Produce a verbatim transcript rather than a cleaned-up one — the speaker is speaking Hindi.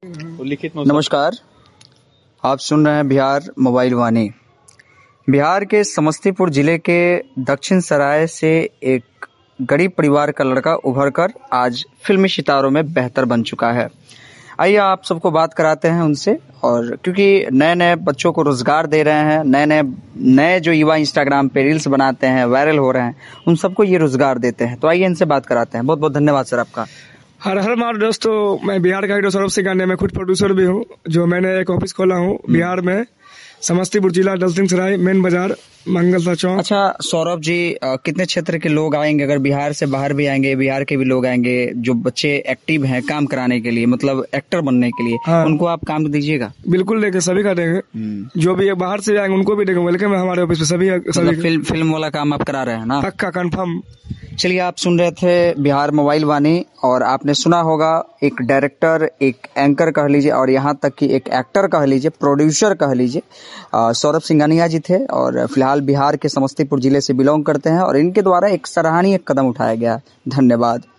लिखित नमस्कार, आप सुन रहे हैं बिहार मोबाइल वाणी। बिहार के समस्तीपुर जिले के दक्षिण सराय से एक गरीब परिवार का लड़का उभरकर आज फिल्मी सितारों में बेहतर बन चुका है। आइए आप सबको बात कराते हैं उनसे, और क्योंकि नए नए बच्चों को रोजगार दे रहे हैं, नए नए नए जो युवा इंस्टाग्राम पे रील्स बनाते हैं, वायरल हो रहे हैं, उन सबको ये रोजगार देते हैं। तो आइए इनसे बात कराते हैं। बहुत बहुत धन्यवाद सर आपका। हर हर मार दोस्तों, मैं बिहार का हीरो सौरभ सिंह गांधी, मैं खुद प्रोड्यूसर भी हूँ, जो मैंने एक ऑफिस खोला हूँ बिहार में, समस्तीपुर जिला, दलसिंह सराय, मेन बाजार, मंगलता चौक। अच्छा सौरभ जी, आ, कितने क्षेत्र के लोग आएंगे? अगर बिहार से बाहर भी आएंगे, बिहार के भी लोग आएंगे जो बच्चे एक्टिव हैं काम कराने के लिए, मतलब एक्टर बनने के लिए, हाँ। उनको आप काम दीजिएगा? बिल्कुल देंगे, सभी का देंगे। जो भी बाहर से आएंगे उनको भी देंगे, वेलकम है हमारे ऑफिस पे सभी, मतलब सभी फिल्म फिल्म वाला काम आप करा रहे हैं ना? पक्का कंफर्म। चलिए, आप सुन रहे थे बिहार मोबाइल वाणी, और आपने सुना होगा एक डायरेक्टर, एक एंकर कह लीजिए, और यहाँ तक कि एक एक्टर कह लीजिए, प्रोड्यूसर कह लीजिए, सौरभ सिंघानिया जी थे, और फिलहाल बिहार के समस्तीपुर जिले से बिलोंग करते हैं, और इनके द्वारा एक सराहनीय कदम उठाया गया। धन्यवाद।